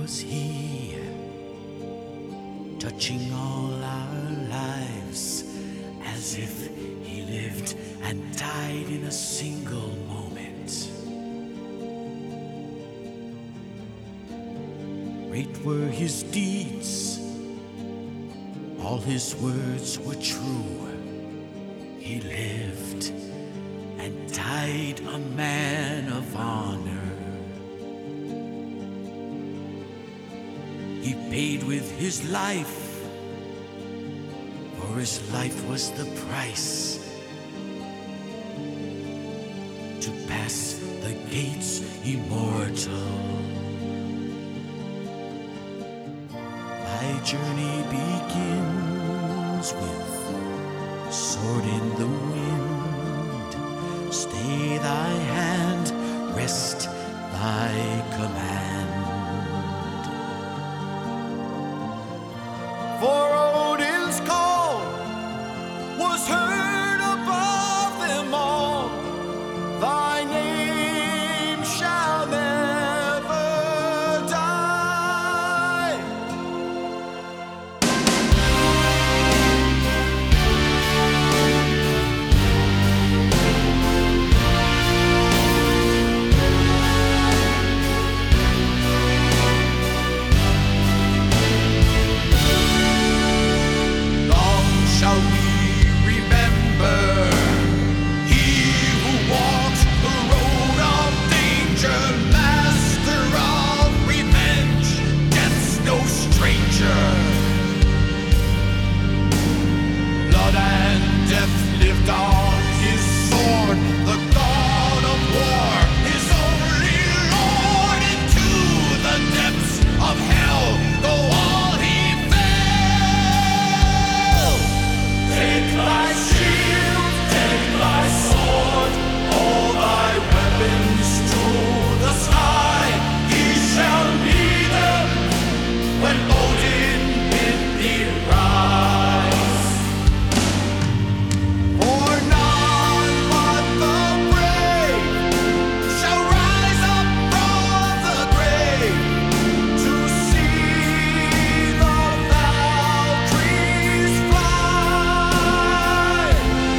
was he, touching all our lives as if he lived and died in a single moment. Great were his deeds, all his words were true. He lived and died a man of honor. He paid with his life, for his life was the price to pass the gates immortal. My journey begins with sword in the wind. Stay thy hand, rest thy command. For Odin's call was heard above them all. Thy name shall never die. Long shall we remember he who walked the road of danger, master of revenge, death's no stranger. Blood and death lived on his sword, the god of war, his only lord. Into the depths of hell go all he fell. Take thy shield, take thy sword, all thy weapons to the sky. He shall lead them when Odin bid thee rise. For none but the brave shall rise up from the grave to see the Valkyries fly.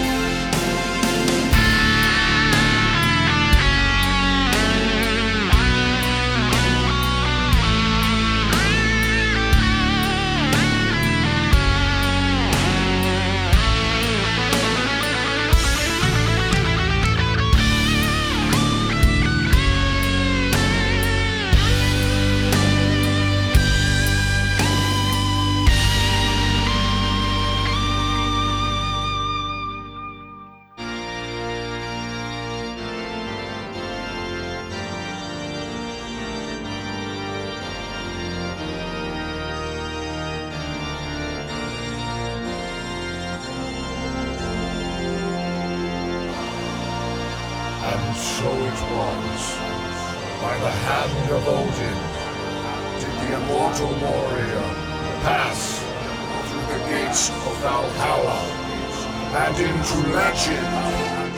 And so it was, by the hand of Odin, did the immortal warrior pass through the gates of Valhalla and into legend.